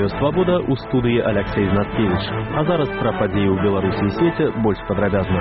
Свабода» у студыі Алексей Знаткевич. А зараз пра падзеі ў Беларусі і свеце больш падрабязна.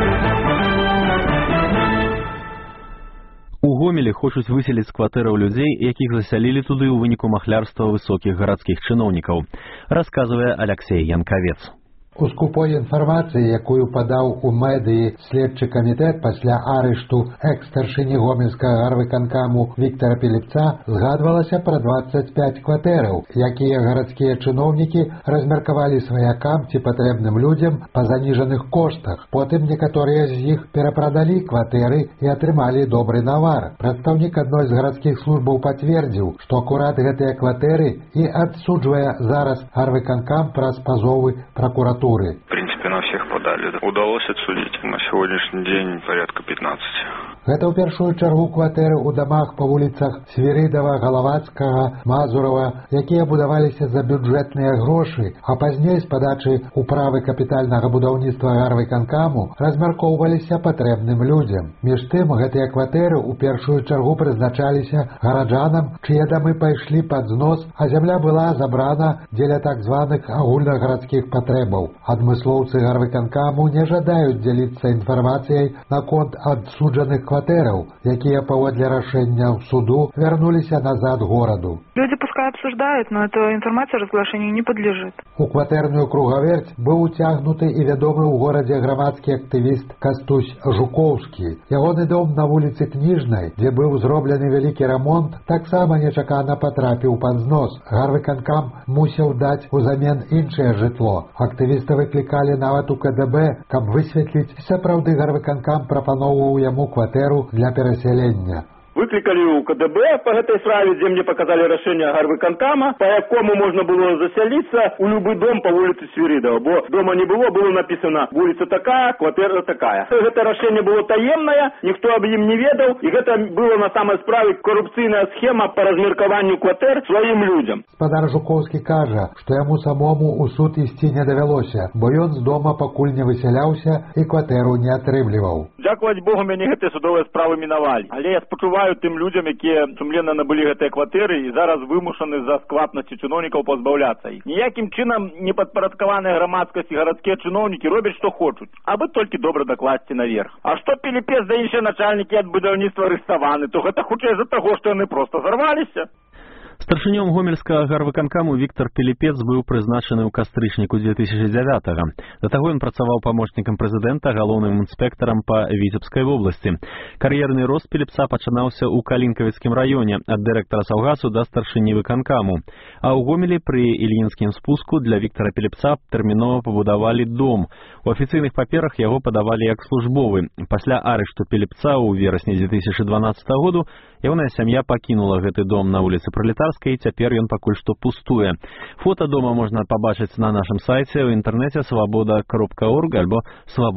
У Гомелі хочуць выселіць з кватэраў людзей, якіх засялілі туды ў выніку махлярства высокіх гарадскіх чыноўнікаў, расказвае Алексей Янкавец. У скупой інфармацыі, якую падаў у медыі следчы камітэт пасля арышту экс-старшыні гомельскага гарвыканкаму Віктара Піліпца, згадвалася пра 25 кватэраў, якія гарадскія чыноўнікі размеркавалі сваякам ці патрэбным людзям па заніжаных коштах. Потым некаторыя з іх перапрадалі кватэры і атрымалі добры навар. Прадстаўнік адной з гарадскіх службаў пацвердзіў, што акурат гэтыя кватэры і адсуджвае зараз гарвыканкам праз пазовы пракуратуры. В принципе, на всех подали. Удалось отсудить. На сегодняшний день порядка 15. Гэта ў першую чаргу кватэры ў дамах па вуліцах Свірыдава, Галавацкага, Мазурава, якія будаваліся за бюджэтныя грошы, а пазней з падачы управы капітальнага будаўніцтва гарвыканкаму размяркоўваліся патрэбным людзям. Між тым, гэтыя кватэры ў першую чаргу прызначаліся гараджанам, чые дамы пайшлі пад знос, а зямля была забрана дзеля так званых агульнагарадскіх патрэбаў. Адмыслоўцы гарвыканкаму не жадаюць дзяліцца інфармацыяй наконт адсуджаных кватэраў, якія паводле рашэння суду вярнуліся назад гораду. Люди пускай обсуждают, но эта информация разглашению не подлежит. У кватэрную кругаверць быў уцягнуты і вядомы ў горадзе грамадскі актывіст Кастусь Жукоўскі. Ягоны дом на вуліцы Кніжнай, дзе быў зроблены вялікі рамонт, таксама нечакана патрапіў пад знос. Гарвыканкам мусіў даць узамен іншае жытло. Актывіста выклікалі нават у КДБ, каб высветліць, сапраўды гарвыканкам прапаноўваў яму кватэру для перасялення. Выкликали у КДБ по этой справе, где мне показали решение гарвыканкама, по якому можно было заселиться у любой дом по улице Свиридова. Бо дома не было, было написано улица такая, квартира такая. Это решение было таемное, никто об им не ведал, и это было на самой справе коррупційная схема по размеркованию квартир своим людям. Спадар Жуковский кажа, што яму самому у суд ісці не давялося, бо ён з дома пакуль не высяляўся і кватэру не атрымліваў. Дзякаваць Богу, мяне гэтыя судовыя справы мінавалі. Але я спачуваю тым людзям, якія сумленна набылі гэтыя кватэры і зараз вымушаны за сквапнасці чыноўнікаў пазбаўляцца іх. Ніякім чынам не падпарадкаваныя грамадскасці гарадскія чыноўнікі робяць што хочуць, абы толькі добра дакласці наверх. А што Піліпец да іншыя начальнікі ад будаўніцтва арыштаваны, то гэта хутчэй з-за таго, што яны проста зарваліся. Старшынём гомельскага гарвыканкаму Віктар Піліпец быў прызначаны ў кастрычніку 2009-го. Да таго ён працаваў памочнікам прэзідэнта, галоўным інспектарам па Віцебскай вобласці. Кар'ерны рост Піліпца пачынаўся ў Калінкавіцкім раёне, ад дырэктара Саўгасу да старшыні выканкаму. А ў Гомелі пры Ільінскім спуску для Віктара Піліпца тэрмінова пабудавалі дом. У афіцыйных паперах яго падавалі як службовы. Пасля арышту Піліпца ў верасні 2012 году ягоная сям'я пакінула гэты дом на вуліцы Пралетарскай, і цяпер ён пакуль што пустуе. Фота дома можна пабачыць на нашым сайце ў інтэрнэце swaboda.org альбо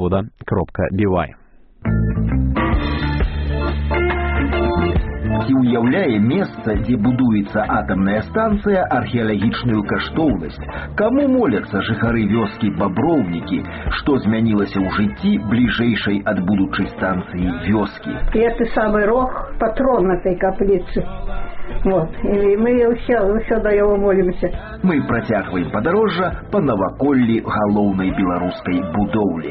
swaboda.by. Ці ўяўляе месца, дзе будуецца атамная станцыя, археалагічную каштоўнасць? Каму моляцца жыхары вёскі Баброўнікі? Што змянілася ў жыцці бліжэйшай ад будучай станцыі вёскі? Это самый рог, патрон этой каплицы. Вот. И мы ўсё да яго молімся. Мы працягваем падарожжа па наваколлі галоўнай беларускай будоўлі.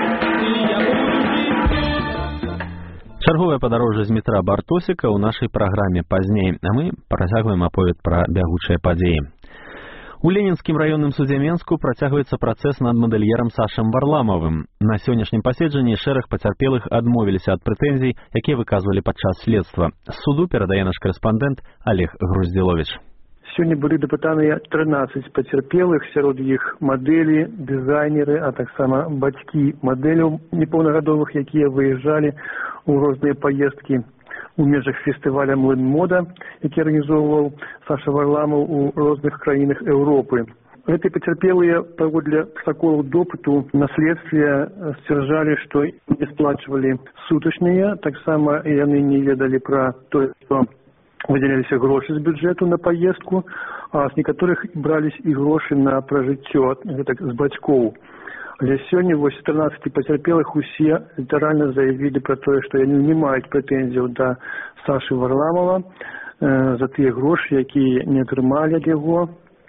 Чарговае падарожжа з метра Бартосіка ў нашай праграме пазней, а мы працягваем аповед пра бягучыя падзеі. У Ленінскім раённым судзе Менску працягваецца працэс над мадэльерам Сашам Варламавым. На сённяшнім паседжанні шэраг пацярпелых адмовіліся ад прэтэнзій, якія выказвалі падчас следства. З суду перадае наш корэспандэнт Олег Груздзіловіч. Сёння былі дапытаныя 13 пацярпелых, сярод іх мадэлі, дызайнеры, а таксама бацькі мадэляў непаўнагадовых, якія выязджалі у розныя паездкі у межах фестываля «Млын мода», які арганізоўваў Саша Варламаў у розных краінах Еўропы. Гэтыя пацярпелыя паводле протаколаў допыту на следстве сцвярджалі, што не сплачвалі сутачныя, таксама яны не ведалі пра тое, што выдзяляліся грошы з бюджэту на паездку, а з некаторых браліся і грошы на пражыццё, гэтак з бацькоў. Але сёння 14 пацярпелых усе літаральна заявілі пра тое, што яны не маюць прэтэнзіяў да Сашы Варламова за тыя грошы, якія не атрымалі ад яго.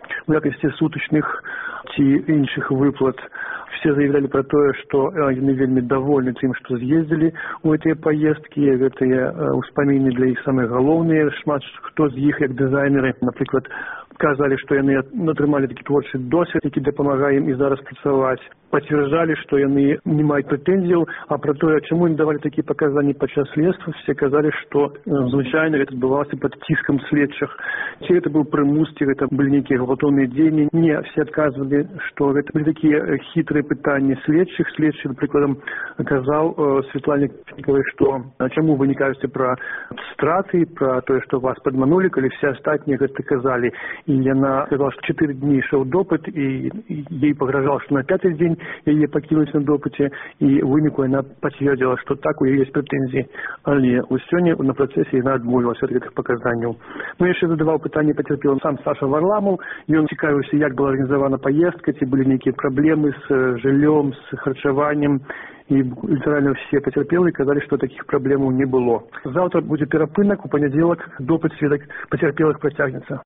у якасці сутачных ці іншых выплат. Все заявлялі пра тое, што яны вельмі давольны тым, што з'ездзілі ў гэтыя паездкі, гэтыя ўспаміны для іх самыя галоўныя. Шмат хто з іх, як дызайнеры, напрыклад, казалі, што яны атрымалі такі творчы досвед, які дапамагае ім і зараз працаваць. Пацвярджалі, што яны не маюць прэтэнзіяў, а пра тое, чаму ім давалі такія паказанні падчас следства, все казалі, што звычайна гэта адбывалася пад ціскам следчых. Ці гэта быў прымус, ці гэта былі нейкія гвалтоўныя дзеянні. Не, все адказвалі, што гэта былі такія хітрыя пытанні следчых. Следчы, прыкладам, казаў Светлане Фінікавай, што чаму вы не кажаце пра страты, пра тое, што вас падманулі, калі все астатнія гэта казалі. І яна сказала, што 4 дні ішоў допыт, і ей пагражала, што на 5-й дзень яе пакінуць на допыце, і ў выніку яна пацвердзіла, што так у яе ёсць прэтэнзіі. Але сёння на працэсе яна адмовілася ад гэтых паказанняў. Ну, яшчэ задаваў пытанне пацярпелым сам Саша Варламаў. Ён цікавіўся, як была арганізавана паездка, ці былі нейкія праблемы з жыллём, з харчаваннем. І літаральна все пацярпелыя казалі, што такіх праблемаў не было. Заўтра будзе перапынак, у панядзелак допыт сведак пацярпелых працягнецца.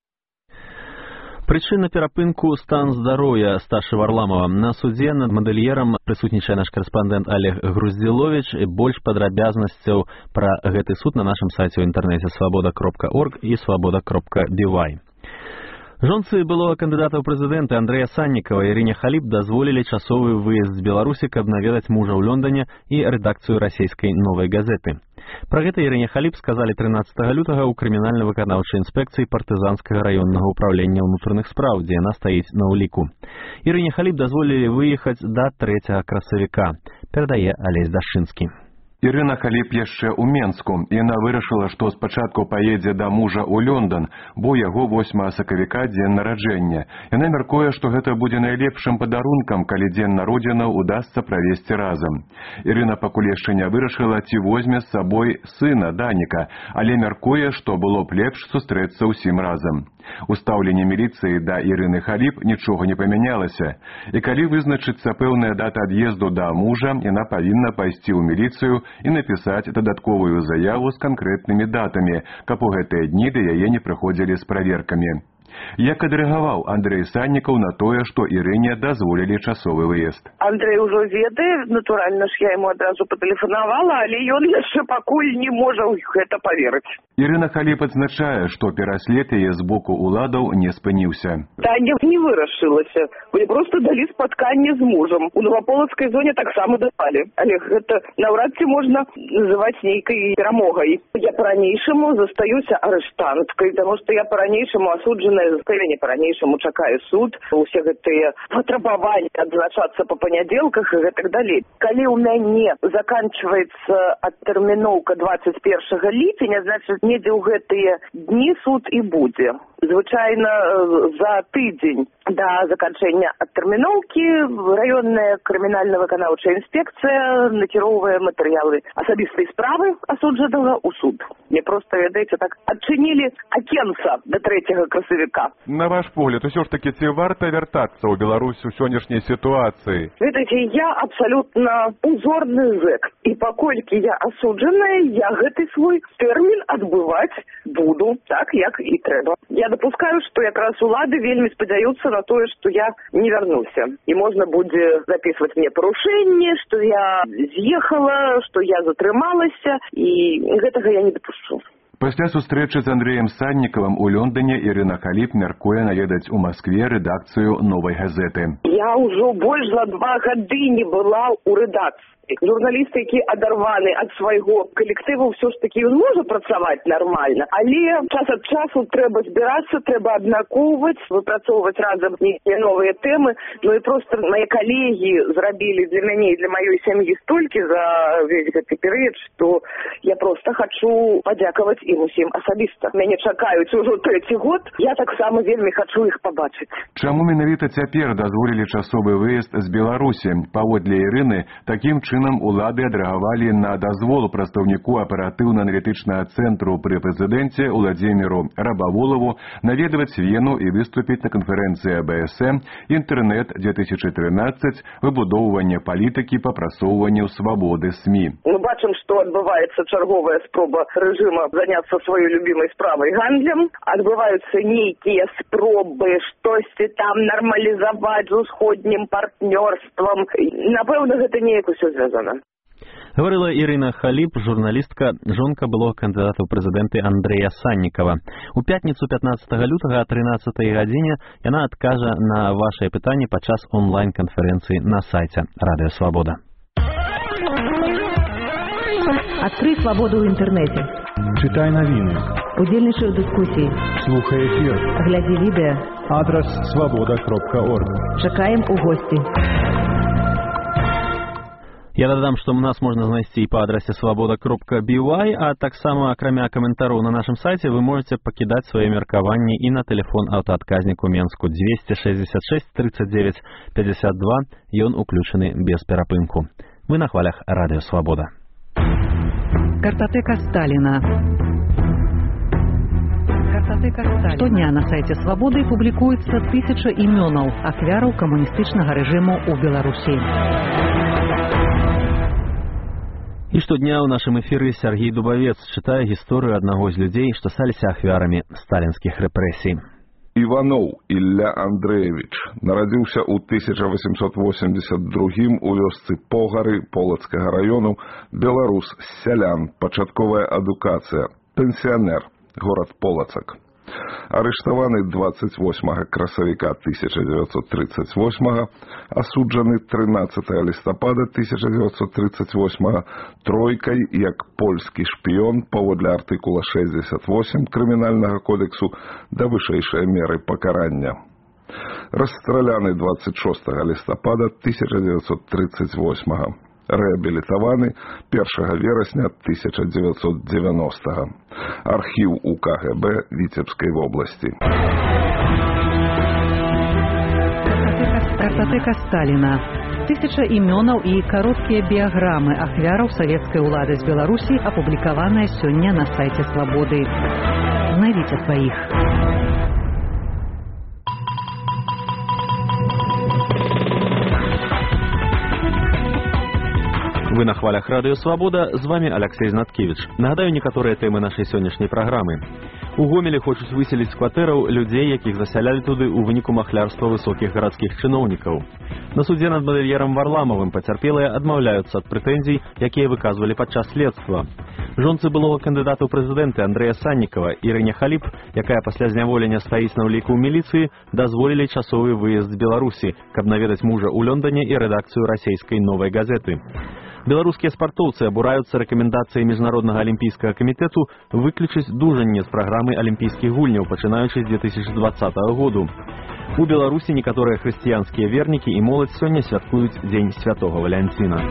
Прычына перапынку стан здароўя Сташы Варламова. На судзе над мадэльерам прысутнічае наш карэспандэнт Олег Груздзіловіч. Больш падрабязнасцяў пра гэты суд на нашым сайце ў інтэрнэце свабода.орг і свабода.бівай. Жонцы былога кандыдата ў прэзідэнты Андрэя Саннікава Ірыне Халіп дазволілі часовы выезд з Беларусі, каб наведаць мужа ў Лондоне і рэдакцыю расійскай «Новай газеты». Пра гэта Ірыне Халіп сказалі 13 лютага ў крымінальна-выканаўчай інспекцыі партызанскага раённага ўправлення ўнутраных спраў, дзе яна стаіць на ўліку. Ірыне Халіп дазволілі выехаць да 3 красавіка, перадае Алесь Дашчынскі. Ірына Халіп яшчэ ў Менску. Яна вырашыла, што спачатку паедзе да мужа ў Лондан, бо яго 8 сакавіка дзень нараджэння. Яна мяркуе, што гэта будзе найлепшым падарункам, калі дзень народзінаў удасца правесці разам. Ірына пакуль яшчэ не вырашыла, ці возьме з сабой сына Даніка, але мяркуе, што было б лепш сустрэцца ўсім разам. У стаўленні міліцыі да Ірыны Халіп нічога не памянялася. І калі вызначыцца пэўная дата ад'езду да мужа, яна павінна пайсці ў міліцыю і напісаць дадатковую заяву з канкрэтнымі датамі, каб у гэтыя дні да яе не прыходзілі з праверкамі. Як адрэагаваў Андрэй Саннікаў на тое, што Ірыне дазволілі часовы выезд? Андрэй ужо ведае, натуральна ж я яму адразу патэлефанавала, але ён яшчэ пакуль не можа ў гэта паверыць. Ірына Халіп адзначае, што пераслед яе з боку ўладаў не спыніўся. Таня не вырашылася. Мне проста далі спатканне з мужам. У Новаполацкай зоне таксама дапалі. Але гэта наўрад ці можна называць нейкай перамогай. Я па-ранейшаму застаюся арыштанткай, таму што я па-ранейшаму асуджаная, я не па-ранейшаму чакаю суд. Усе гэтыя патрабаванні адзначацца па панядзелках і гэтак далей. Калі ў мяне заканчваецца адтэрміноўка 21 ліпеня, значыць, недзе ў гэтыя дні суд і будзе. Звычайна за тыдзень да заканчэння адтэрміноўкі раённая крымінальна-выканаўчая інспекцыя накіроўвае матэрыялы асабістай справы асуджанага ў суд. Мне проста, ведаеце, так адчынілі акенца да 3 красавіка. На ваш погляд, усё ж такі, ці варта вяртацца ў Беларусь у сённяшняй сітуацыі? Ведаеце, я абсалютна узорны зэк. І паколькі я асуджаная, я гэты свой тэрмін адбываць буду так, як і трэба. Я дапускаю, што якраз улады вельмі спадзяюцца на тое, што я не вярнуся. І можна будзе запісваць мне парушэнне, што я з'ехала, што я затрымалася, і гэтага я не дапушчу. Пасля сустрэчы з Андрэем Саннікавым у Лондоне Ірына Халіп мяркуе наведаць у Маскве рэдакцыю «Новай газеты». Я ўжо больш за 2 гады не была ў рэдакцыі. Журналісты, які адарваны ад свайго калектыву, ўсё ж такі ён можа працаваць нармальна, але час ад часу трэба збірацца, трэба абмяркоўваць, выпрацоўваць разам нейкія новыя тэмы. Ну і проста мае калегі зрабілі для мяне і для маёй сям'і столькі за весь гэты перыяд, што я проста хачу падзякаваць ім усім асабіста. Мяне чакаюць ужо 3-й год, я таксама вельмі хачу іх пабачыць. Чаму менавіта цяпер дазволілі часовы выезд з Беларусі? Паводле Ірыны, такім чынам чынам улады адрэагавалі на дазвол прадстаўніку аператыўна-аналітычнага цэнтру пры прэзідэнце Уладзіміру Рабаволаву наведваць Вену і выступіць на канферэнцыі АБСМ «Інтэрнэт-2013. Выбудоўванне палітыкі па прасоўванню свабоды СМІ». Мы бачым, што адбываецца чарговая спроба рэжыма заняцца сваёй любімай справай гандлем, адбываюцца нейкія спробы штосьці там нармалізаваць з усходнім партнёрствам. Напэўна, гэта неяк усё звязана. Говорила Ірына Халіп, журналістка, жонка былога кандыдата ў прэзідэнты Андрэя Саннікава. У пятніцу 15 лютага о 13 гадзіне яна адкажа на вашыя пытанні падчас онлайн-канферэнцыі на сайце Радыё Свабода. Открой свободу в интернете. Читай новины. Удзельнічай у дыскусіі. Слухай эфир. Глядзі відэа. Адрес свобода.орг. Чакаем у гости. Я дадам, што нас можна знайсці і па адрасе свабода.by, а таксама, акрамя каментароў на нашым сайце, вы можете пакідаць свае меркаванні і на тэлефон аўтаадказніку Менску 266 39 52, ён уключаны без перапынку. Вы на хвалях Радыё Свабода. Картотека Сталина. Штодня на сайте «Свободы» публікуецца 1000 імёнаў ахвяраў камуністычнага рэжыму ў Беларусі. І штодня ў нашым эфіры Сергей Дубавец чытае гісторыю аднаго з людзей, што сталіся ахвярамі сталінскіх рэпрэсій. Іваноў Ілля Андрэевіч нарадзіўся ў 1882 у вёсцы Погары Полацкага раёну, беларус, сялян, пачатковая адукацыя, пенсіянер, горад Полацак. Арыштаваны 28 красавіка 1938, асуджаны 13 лістапада 1938 тройкай як польскі шпіён паводле артыкула 68 крымінальнага кодексу да вышэйшай меры пакарання. Расстраляны 26 лістапада 1938. Рэабілітаваны 1 верасня 1990. Архіў УКГБ Віцебскай вобласці. Картотека Сталина. 1000 імёнаў і кароткія біяграмы ахвяраў савецкай улады з Беларусі апублікаваныя сёння на сайце Свабоды. Знайдзіце сваіх. Вы на хвалях Радыё Свабода, з вами Алексей Знаткевич. Нагадаю некаторыя тэмы нашай сённяшняй праграмы. У Гомелі хочуць выселіць з кватэраў людзей, якіх засялялі туды ў выніку махлярства высокіх гарадскіх чыноўнікаў. На судзе над мадэльерам Варламавым пацярпелыя адмаўляюцца ад прэтэнзій, якія выказвалі падчас следства. Жонцы былога кандыдата ў прэзідэнты Андрэя Саннікава Ірыне Халіп, якая пасля зняволення стаіць на ўліку ў міліцыі, дазволілі часовы выезд з Беларусі, каб наведаць мужа ў Лондоне і рэдакцыю расійскай «Новай газеты». Беларускія спартоўцы абураюцца рэкамендацыяй міжнароднага алімпійскага камітэту выключыць дужанне з праграмы алімпійскіх гульняў, пачынаючы з 2020 году. У Беларусі некаторыя хрысціянскія вернікі і моладзь сёння святкуюць Дзень Святога Валянціна.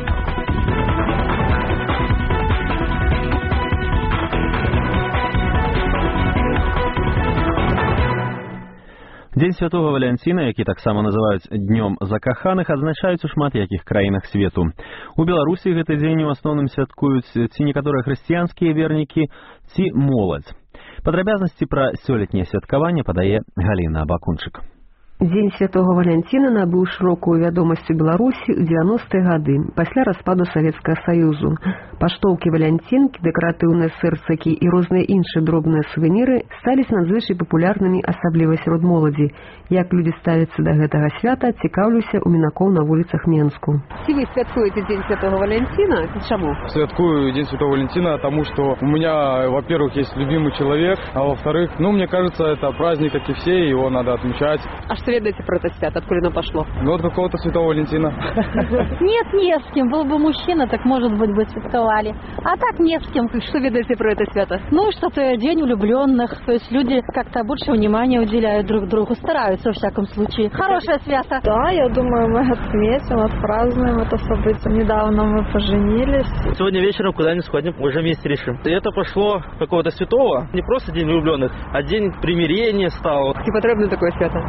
Дзень Святога Валянціна, які таксама называюць Днём закаханых, адзначаюць у шмат якіх краінах свету. У Беларусі гэты дзень у асноўным святкуюць ці некаторыя хрысціянскія вернікі, ці моладзь. Падрабязнасці пра сёлетняе святкаванне падае Галіна Абакунчык. Дзень Святого Валянціна набыў шырокую вядомасць у Беларусі ў 90-е гады, пасля распаду Савецкага Саюзу. Паштоўкі валянцінкі, дэкаратыўныя сэрцакі і розныя іншыя дробныя сувеніры сталіся надзвычай папулярнымі, асабліва сярод моладзі. Як людзі ставяцца да гэтага свята, цікаўлюся у мінакоў на вуліцах Менску. Ці вы святкуеце Дзень Святого Валянціна? Чаму? Святкую День Святого Валентина, потому что у меня, во-первых, есть любимый человек, а во-вторых, мне кажется, это праздник, как и все, его надо отмечать. А что ведаете про это свято? Откуда оно пошло? Ну, от какого-то Святого Валентина. Нет, не с кем. Был бы мужчина, так, может быть, бы святковали. А так не с кем. Что ведаете про это свято? Ну, что это день влюбленных. То есть люди как-то больше внимания уделяют друг другу. Стараются, во всяком случае. Хорошее свято. Да, я думаю, мы отметим, отпразднуем это событие. Недавно мы поженились. Сегодня вечером куда-нибудь сходим, уже вместе решим. И это пошло какого-то святого. Не просто день влюбленных, а день примирения стал. И потребно такое свято? Конечно,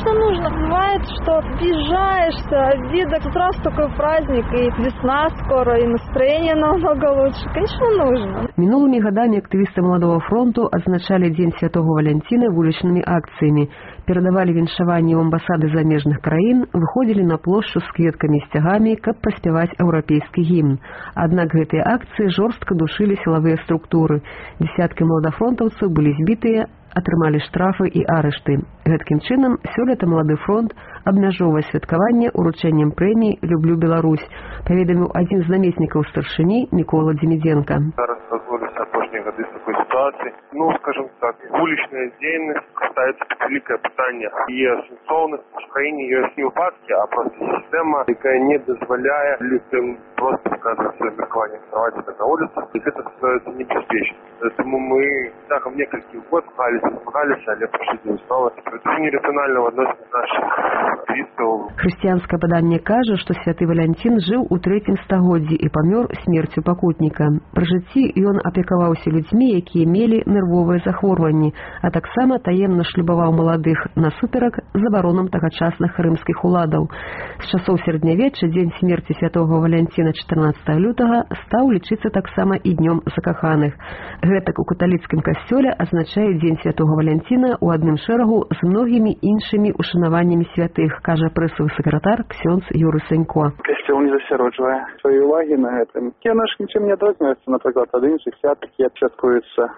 конечно, нужно. Бывает, что въезжаешься, обида, тут раз такой праздник, и весна скоро, и настроение намного лучше. Конечно, нужно. Минулыми годами активисты Молодого фронту отзначали День Святого Валентина уличными акциями, передавали віншаванні ў амбасады замежных краін, выходзілі на плошчу з кветкамі і сцягамі, каб праспяваць еўрапейскі гімн. Аднак гэтыя акцыі жорстка душылі сілавыя структуры. Десяткі маладафронтаўцаў былі збітыя, атрымалі штрафы і арышты. Гэткім чынам, сёлета Малады фронт абмяжоўвае святкаванне уручэннем прэміі «Люблю Беларусь», паведаміў адзін з намеснікаў старшыні Мікола Дзімідзенка. Зараз разводзяцца апошнія гады з такой сітуацыі. Скажем так, вулічная дзейнасць ставіцца під великае пытанне. Є сэнсоўнасць, у краіне ёсць не выпадкі, а просто сістэма, якая не дазваляе людям просто сказаць сваё меркаванне, ставаць на вуліцах, і гэта становіцца небяспечным. Тому мы цягам некалькіх год змагаліся, але прыйшлі да высновы. Гэта нерацыянальна ў адносінах нашых актывістаў. Хрысціянскае паданне кажа, што святы Валянцін жыў у 3 стагоддзі і памёр смерцю пакутніка. Пры жыцці ён апекаваўся людзьмі, якія мелі нервовыя захворванні, а таксама таемна шлюбаваў маладых насуперак забаронам тагачасных рымскіх уладаў. З часоў сярэднявечча дзень смерці святого Валянціна 14 лютага стаў лічыцца таксама і днём закаханых. Гэтак у каталіцкім касцёле азначае дзень святого Валянціна ў адным шэрагу з многімі іншымі ушанаваннямі святых, кажа прэсавы сакратар ксёндз Юры Санько. Касцёл не засяроджвае свае увагі на гэтым. Яна ж нічым не адрозніваецца, напрыклад, ад іншых свят, якія святкуюцца.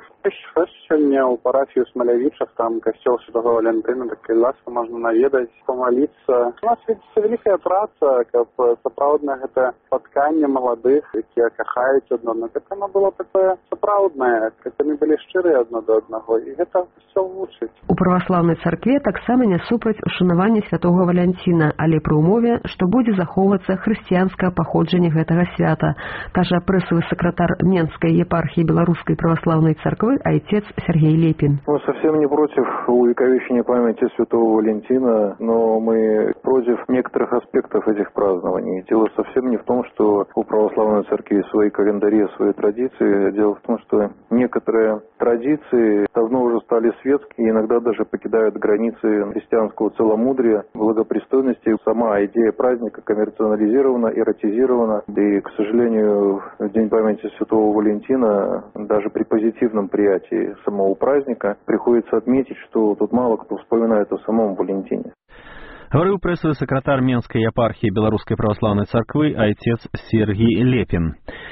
Сёння ў парафію Смалявічах, там касцёл святого Валентина, так і ласка можна наведаць, помолиться. У нас ведь великая праца, каб сапраўдна гэта спатканне маладых, якія кахаюць адно аднаго. Каб оно было такое сапраўднае, каб яны былі шчырыя адно да аднаго, і гэта ўсё вучыць. У праваслаўнай царкве таксама не супраць ушанавання святого Валянціна, але пры ўмове, што будзе захоўвацца хрысціянскае паходжанне гэтага свята, кажа прэсавы сакратар Менскай епархіі Беларускай праваслаўнай царквы отец Сергей Лепин. Мы совсем не против увековечения памяти святого Валентина, но мы против некоторых аспектов этих празднований. Дело совсем не в том, что у православной церкви свои календари, свои традиции. Дело в том, что некоторые традиции давно уже стали светские и иногда даже покидают границы христианского целомудрия, благопристойности. Сама идея праздника коммерциализирована, эротизирована. И, к сожалению, в День памяти святого Валентина даже при позитивном приятии самого праздника приходится отметить, что тут мало кто вспоминает о самом Валентине. Говорил прэсавы сакратар Менскай епархіі Беларускай праваслаўнай царквы отец Сергей Лепин.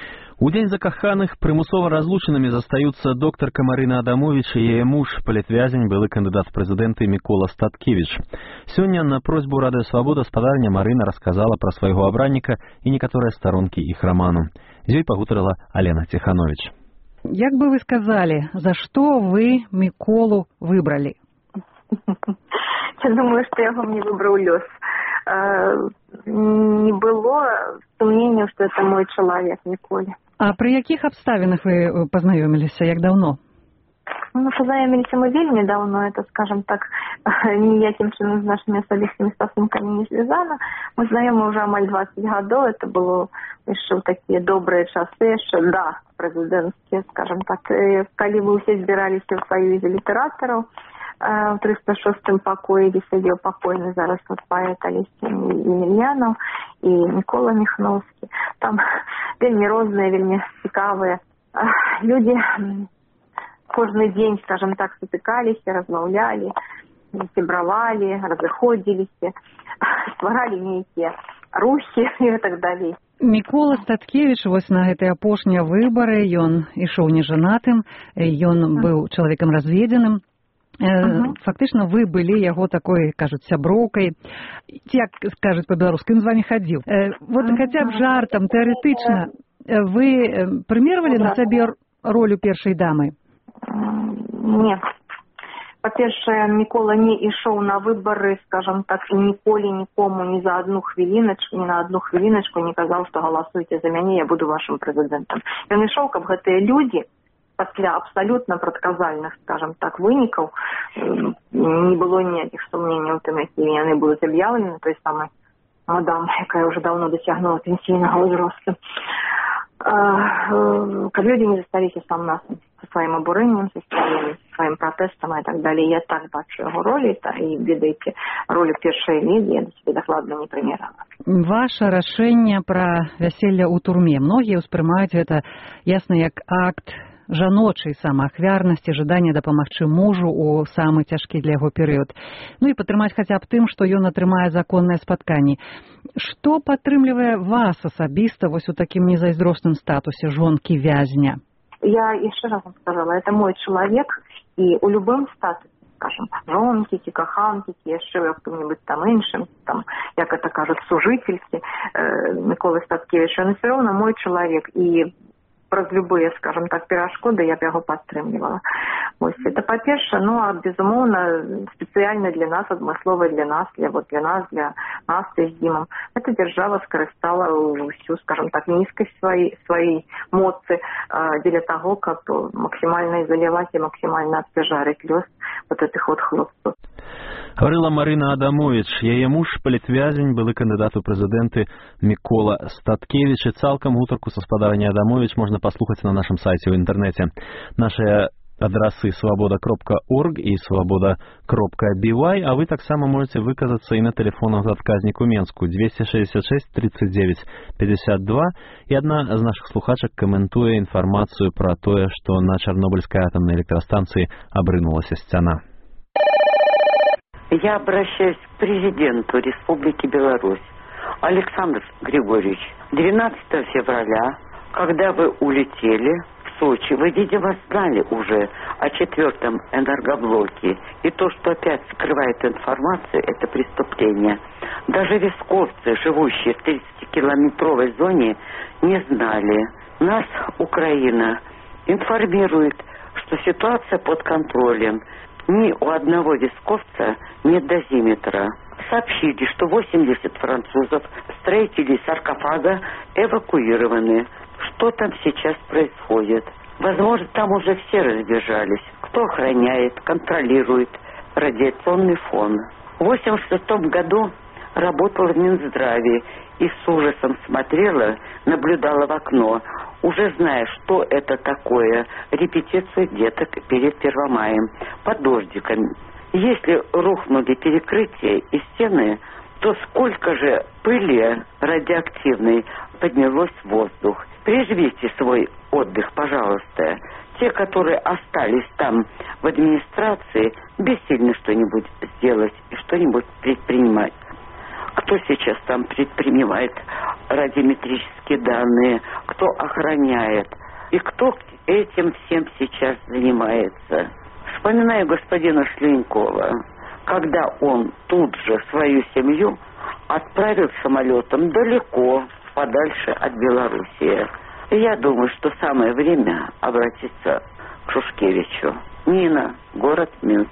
У День закаханых прымусова разлучанымі застаюцца доктарка Марына Адамович і яе муж, палітвязень, былы кандыдат в прэзідэнты Мікола Статкевіч. Сёння на просьбу Радыё Свабода спадарня Марына расказала пра свайго абранніка і некаторыя старонкі іх раману. З ёй пагутарыла Алена Тиханович. Як бы вы сказали, за что вы Миколу выбрали? Я думаю, что яго мне выбраў лёс. Не было сумнення, что это мой чалавек Миколе. А при якіх абставінах вы познаёміліся, як давно? Познаёміліся мы вельмі давно, это, скажем так, ніякім чынам з нашими асабістымі стасункамі не звязана. Мы знаёмы уже амаль 20 гадоў, это было яшчэ такія добрыя часы, яшчэ да, прэзідэнцкія, скажем так. Калі вы ўсе збіраліся ў саюзе літаратараў, в 306-м пакоі, где сидел покойный зараз вот поэт Олесь Емельянов и Микола Михновский. Там вельмі розныя, вельмі цікавыя люди кожны дзень, скажем так, сутыкаліся, размаўлялі, сябравалі, разыходзіліся, стваралі нейкія рухі і так далей. Мікола Статкевіч вось на гэтыя апошнія выбары, ён ішоў нежанатым, ён быў чалавекам разведзеным. Фактычна вы былі яго такой, кажуць, сяброўкай, як кажуць па-беларуску, ён з вами хадзіў. Вот хаця б жартам, тэарэтычна, вы прымервалі на сабе ролю першай дамы? Нет. Па-першае, Мікола не ішоў на выбары, скажем так, і ніколі нікому ні на одну хвіліначку не казаў, што галасуйце за мяне, я буду вашим прэзідэнтам. Ён ішоў, каб гэтыя людзі пасля абсалютна прадказальных, скажем так, вынікаў не было ніякіх сумненняў у тым, якія яны будуць аб'яўлены той самай мадам, якая ўжо даўно дасягнула пенсійнага ўзросту. калі людзі не засталіся сам нас са сваім абурэннем, са сваім пратэстам і так далее. Я так бачу яго ролі, і ведаеце, ролі першай леді я да сябе дакладна не прымерала. Ваша рашэнне пра вяселле ў турме. Многія ўспрымаюць гэта ясна як акт жаночай самаахвярнасці, жаданне дапамагчы мужу ў самы цяжкі для яго перыяд. Ну і падтрымаць хаця б тым, што ён атрымае законныя спатканні. Што падтрымлівае вас асабіста вось у такім незайздросным статусе жонкі вязня? Я яшчэ раз вам сказала, это мой чалавек, і ў любым статусе, скажем, жонкі, ці каханкі, ці яшчэ ў якім-небудзь там іншым, там, як это кажуць, сужительцы, Миколы Статкевича, он все равно мой чалавек, і праз любые, скажем так, перашкоды я б яго падтрымлівала. Вось, это па-першае, ну, а безумоўна, спецыяльна для нас, адмыслова для нас, для нас з Дімам. Эта дзяржава скарыстала ўсю, скажем так, нізкасць сваёй моцы дзеля таго, каб максімальна ізаляваць і максімальна абцяжарыць лёс вот этих вот хлопцаў. Гаварыла Марына Адамович. Яе муж, палітвязень, былы кандыдат у прэзідэнты Мікола Статкевич. І цалкам гутарку са спадарняй Адамович можна паслухаць на нашым сайце ў інтэрнэце. Нашыя адрасы свабода.орг і свабода.by, а вы таксама можете выказацца і на тэлефонах з адказніку Менску 266 39 52, і адна з нашых слухачак каментуе інфармацыю пра тое, што на Чарнобыльскай атамнай электрастанцыі абрынулася сцяна. Я обращаюсь к президенту Республики Беларусь. Александр Григорьевич, 12 февраля, когда вы улетели в Сочи, вы, видимо, знали уже о 4-м энергоблоке. И то, что опять скрывает информацию, это преступление. Даже висковцы, живущие в 30-километровой зоне, не знали. Нас Украина информирует, что ситуация под контролем. Ни у одного висковца нет дозиметра. Сообщили, что 80 французов, строителей саркофага, эвакуированы. Что там сейчас происходит? Возможно, там уже все разбежались. Кто охраняет, контролирует радиационный фон. В 1986 году работала в Минздраве и с ужасом смотрела, наблюдала в окно, уже зная, что это такое, репетицию деток перед Первомаем, под дождиком. Если рухнули перекрытия и стены, то сколько же пыли радиоактивной поднялось в воздух. Прижмите свой отдых, пожалуйста. Те, которые остались там в администрации, бессильны что-нибудь сделать и что-нибудь предпринимать. Кто сейчас там предпринимает радиометрические данные, кто охраняет и кто этим всем сейчас занимается. Вспоминаю господина Шлинькова, когда он тут же свою семью отправил самолетом далеко, подальше от Белоруссии. И я думаю, что самое время обратиться к Шушкевичу. Нина, город Минск.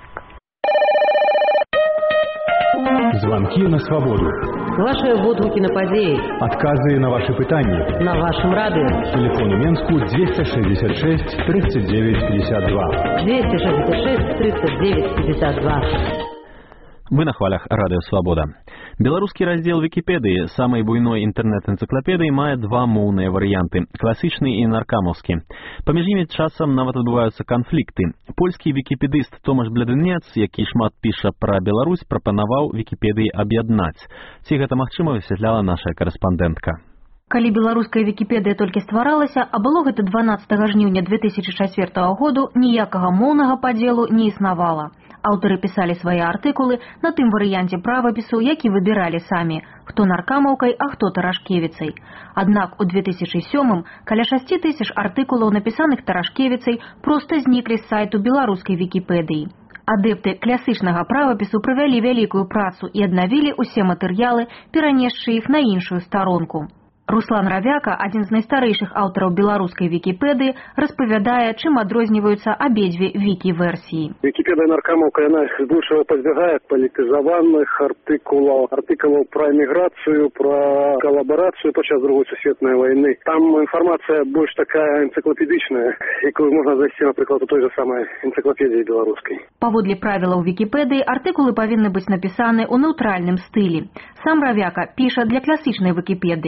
Звонки на свободу. Ваши водгуки на падеи. Отказы на ваши пытания. На вашем радио. Телефон у Менску 266 39 52. 266 39 52. Вы на хвалях радыё Свабода. Беларускі раздзел Вікіпедыі, самай буйной інтэрнэт-энцыклапедыі, мае два моўныя варыянты – класычны і наркамаўскі. Паміж імі часам нават адбываюцца канфлікты. Польскі вікіпедыст Томаш Блядынец, які шмат піша пра Беларусь, прапанаваў Вікіпедыі аб'яднаць. Ці гэта магчыма, высвятляла наша карэспандэнтка. Калі беларуская Вікіпедыя толькі стваралася, а было гэта 12 жніўня 2004 году, ніякага моўнага падзелу не існавала. Аўтары пісалі свае артыкулы на тым варыянце правапісу, які выбіралі самі, хто наркамаўкай, а хто таражкевіцай. Аднак у 2007-м каля 6 тысяч артыкулаў, напісаных таражкевіцай, проста зніклі з сайту беларускай Вікіпедыі. Адэпты класічнага правапісу правялі вялікую працу і аднавілі ўсе матэрыялы, перанесшы іх на іншую старонку. Руслан Равяка, адзін з найстарэйшых аўтараў беларускай Вікіпедыі, распавядае, чым адрозніваюцца абедзве вікі-версіі. Вікіпедыя наркамаўка, яна здушава пазбягае палітызаваных артыкулаў пра эміграцыю, пра калабарацыю падчас Другой сусветнай вайны. Там інфармацыя больш такая энцыклапедычная, якую можна знайсці, напрыклад, у той жа самай энцыклапедыі беларускай. Паводле правілаў Вікіпедыі артыкулы павінны быць напісаны ў нейтральным стылі. Сам Равяка піша для класічнай Вікіпедыі.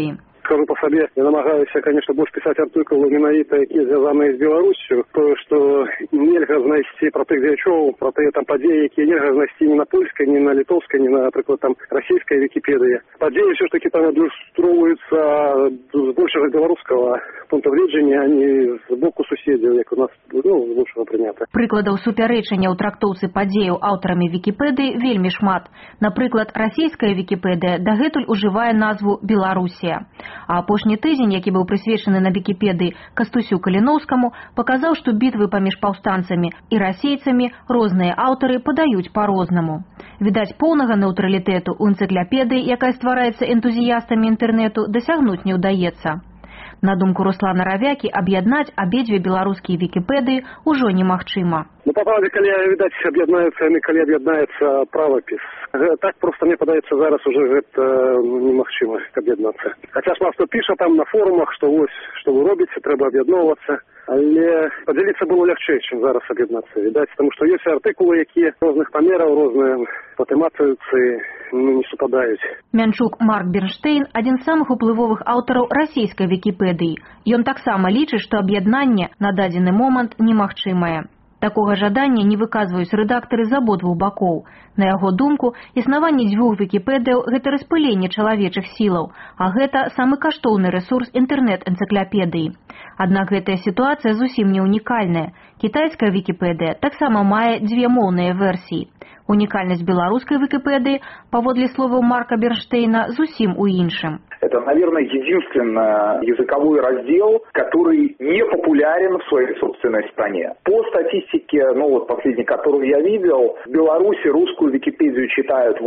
скажу по себе, я намагаюся, конечно, больше писать артикулы менавіта, які звязаныя з Беларусью, то, что нельга знайсці про тых дзячоў, про тыя там падзеі, якія нельга знайсці ні на польскай, ні на літоўскай, ні на, напрыклад, там расійскай Вікіпедыі. Падзеі все ж таки там адлюстроўваюцца з большага беларускага пункта гледжання, а не з боку суседзяў, як у нас, з большага прынята. Прыкладаў супярэчання ў трактоўцы падзеяў аўтарамі Вікіпедыі вельмі шмат. Напрыклад, расійская Вікіпедыя дагэтуль ужывае назву Беларусія. А апошні тыдзень, які быў прысвечаны на Вікіпедыі Кастусю Каліноўскаму, паказаў, што бітвы паміж паўстанцамі і расейцамі розныя аўтары падаюць па-рознаму. Відаць, поўнага нейтралітэту ў энцыклапедыі, якая ствараецца энтузіястамі інтэрнэту, дасягнуць не ўдаецца. На думку Руслана Равякі, аб'яднаць абедзве беларускія Вікіпедыі ўжо немагчыма. Па правде, калі, відаць, аб'яднаюцца яны, калі аб'яднаецца правапіс. Так просто мне падаецца зараз уже гэта немагчыма аб'яднацца. Хаця шмат хто піша там на форумах, што вось, што вы робіце, трэба аб'ядноўвацца. Але падзяліцца было лягчэй, чым зараз аб'яднацца. Відаць, таму што ёсць артыкулы, якія розных памераў, розныя па тэматыцы не супадаюць. Мянчук Марк Бернштейн – адзін з самых уплывовых аўтараў расійскай Вікіпедыі. Ён таксама лічыць, што аб'яднанне на дадзены момант немагчымае. Такога жадання не выказваюць рэдактары з абодвух бакоў. На яго думку, існаванне дзвюх Вікіпедыяў – гэта распыленне чалавечых сілаў, а гэта самы каштоўны рэсурс інтэрнэт-энцыклапедыі. Аднак гэтая сітуацыя зусім не унікальная. Кітайская Вікіпедыя таксама мае дзве моўныя версіі. Унікальнасць беларускай Вікіпедыі, паводле словаў Марка Бернштейна, зусім у іншым. Это, наверное, единственный языковой раздел, который не популярен в своей собственной стране. По статистике, последней, которую я видел, в Беларуси русскую Википедию читают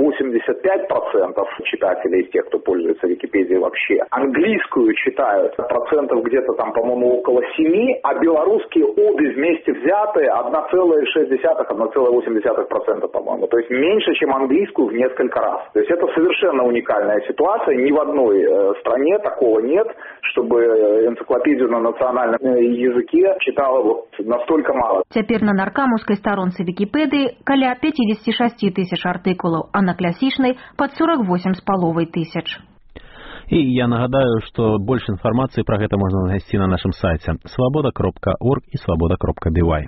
85% читателей из тех, кто пользуется Википедией вообще. Английскую читают процентов где-то там, по-моему, около 7, а белорусские обе вместе взятые 1,6-1,8%, по-моему. То есть меньше, чем английскую в несколько раз. То есть это совершенно уникальная ситуация. Ни в одной стране такого нет, чтобы энциклопедию на национальном языке читало настолько мало. Цяпер на наркамаўскай старонцы Вікіпедыі каля 56 тысяч артыкулаў, а на класічнай пад 48,5 тысяч. И я нагадаю, что больше информации про это можно найти на нашем сайте svoboda.org и svoboda.by.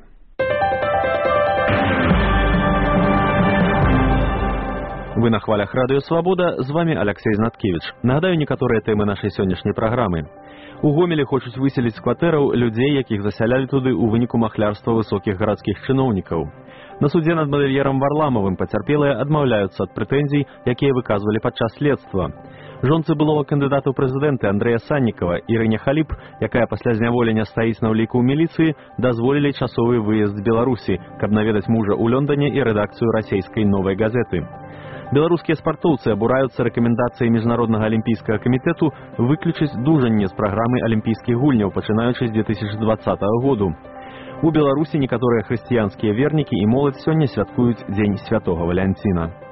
Вы на хвалях Радио Свобода, з вами Алексей Знаткевич. Нагадаю некаторыя тэмы нашай сённяшняй праграмы. У Гомелі хочуць выселіць з кватэраў людзей, якіх засялялі туды ў выніку махлярства высокіх гарадскіх чыноўнікаў. На судзе над мадэльерам Варламавым пацярпелыя адмаўляюцца ад прэтэнзій, якія выказвалі падчас следства. Жонцы былога кандыдата ў прэзідэнты Андрэя Саннікава, Ірыне Халіп, якая пасля зняволення стаіць на ўліку ў міліцыі, дазволілі часовы выезд з Беларусі, каб наведаць мужа ў Лондоне і рэдакцыю расійскай «Новай газеты». Беларускія спартоўцы абураюцца рэкамендацыяй міжнароднага алімпійскага камітэту выключыць дужанне з праграмы алімпійскіх гульняў, пачынаючы з 2020 году. У Беларусі некаторыя хрысціянскія вернікі і моладзь сёння святкуюць Дзень Святога Валянціна.